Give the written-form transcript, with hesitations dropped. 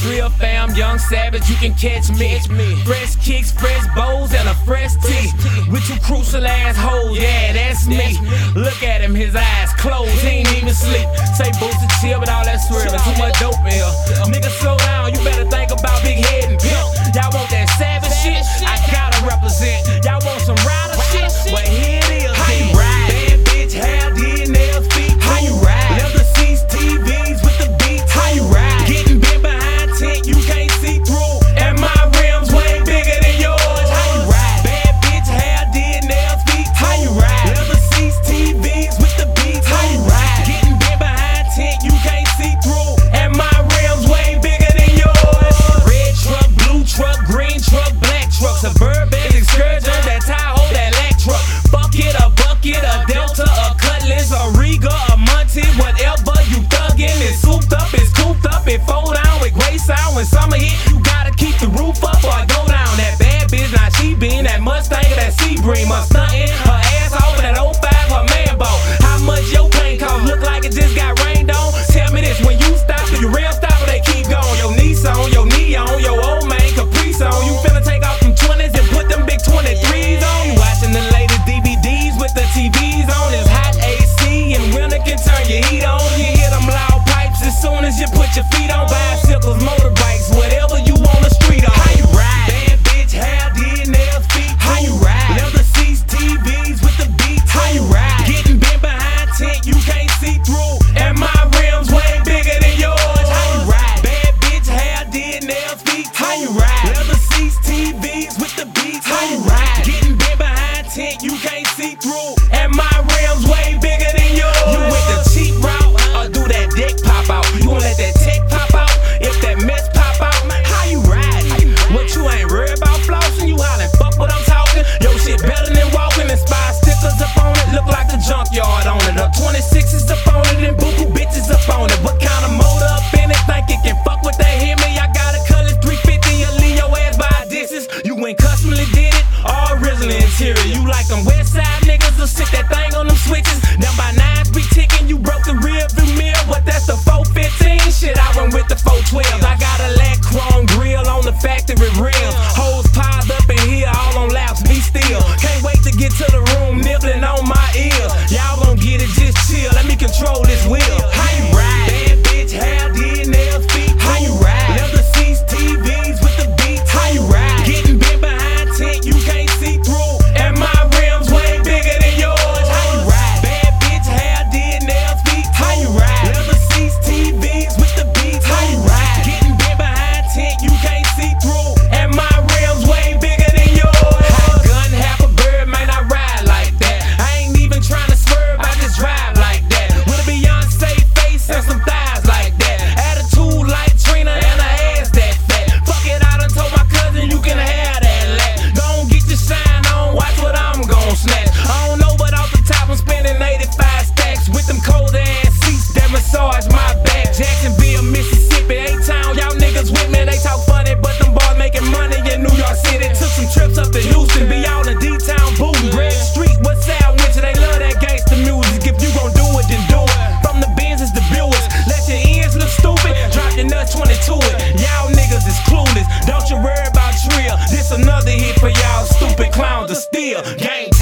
Trill fam, young savage, you can catch me. Fresh kicks, fresh bows, and a fresh tee. With two crucial assholes, yeah, that's me. Look at him, his eyes closed, he ain't even sleep. Say boost and chill with all that swerving, too much dope in here. Nigga, slow down, you better think about big head and pimp. Y'all want that savage shit? I gotta represent. Y'all want some rider shit? Well, here it is. How you ride? Bad bitch, hair, did nails, feet. How you ride? Leather seats, TVs with the beats. How you ride? Getting bent behind tent, you can't see through. And my rims way bigger than yours. How you ride? Bad bitch, hair, did nails, feet. How you ride? Leather seats, TVs with the beats. How you ride? Getting bent behind tent, you can't see through. And my rims way bigger than yours. Red truck, blue truck, green truck, black truck, Suburban, Excursion, that Tahoe, that Lack truck. Bucket, a bucket, a Delta, a Cutlass, a Riga, a Monty, whatever you thuggin'. It's souped up, it's cooped up, it fold down with great sound. When summer hit, you gotta keep the roof up or go down. That bad bitch, now she been that Mustang, that Sebring, a stuntin', her ass off that 05, her man bought. How much your paint cost? Look like it just got rained on. Tell me this, when you stop, do you real stop or they keep going? Your Nissan, your Neon, your old man Caprice on. You finna take off them 20s and put them big 23s on. You watching the latest DVDs with the TVs on. It's hot AC and winter can turn your heat on. You hear them loud pipes as soon as you put your feet on. Bicycles, motorbikes, whatever you on the street on. How you ride? Bad bitch, hair, did nails, feet. How you ride? Leather seats, TVs with the beats. How you ride? Getting bent behind tent, you can't see through. And my rims way bigger than yours. How you ride? Bad bitch, hair, did nails, feet. How you ride? Leather seats, TVs with the beats. How you ride? Getting bent behind tent, you can't see through. And my rims way bigger than yours. You with the cheap route or do that deck pop out? You gon' let that tech pop out? If that mess pop out, how you ride? What you ain't worried about flossing? You hollin', fuck what I'm talking. Yo, shit better than walking. Inspired stickers up on it, look like the junkyard on it. A 26 is up on it and buku bitches up on it. What kind of motor up in it? Think it can fuck with that hear me? I got a color 350, you leave your ass by distance. You ain't customly did it, all original interior. You like them west side niggas who sit that thing on them switches. Down by nines be ticking, you broke the rear view mirror, but that's the 415. Shit, I went with the 412. I got a lack chrome grill on the factory rim. Hoes piled up in here, all on laps, be still. Can't wait to get to the room, nibbling on my ears. Y'all gon' get it, just chill, let me control this wheel. How you ride? Bad bitch, hair, did nails, feet. How you ride? Leather seats, TVs with the beats. How you ride? Getting bent behind tent, you can't see through. And my rims way bigger than yours. How you ride? Bad bitch, hair, did nails, feet. How you ride? Leather seats, TVs with the beats. How you ride? Getting bent behind tent, you can't see through. And my rims way bigger than yours. Half a gun, half a bird, man, I ride like that. I ain't even trying to swerve, I just drive like that. With a Beyonce face and some thighs like that. Attitude like Trina and her ass that fat. Fuck it, I done told my cousin you can have that lat. Gon' get your shine on, watch what I'm gon' snatch. I don't know, but off the top I'm spending 85 stacks with them cold ass seats that massage my back. Jacksonville, Mississippi, A-Town, y'all niggas with me. They talk funny, but them boys making money in New York City. Took some trips up to Houston, be all in D-Town bootin'. Red Street, what's out winter? They love that gangsta music. If you gon' do it, then do it. From the Benzes to Buicks, let your ends look stupid. Drop your nuts 22 it. Y'all niggas is clueless. Don't you worry about Trill. This another hit for y'all stupid clowns to steal. Gang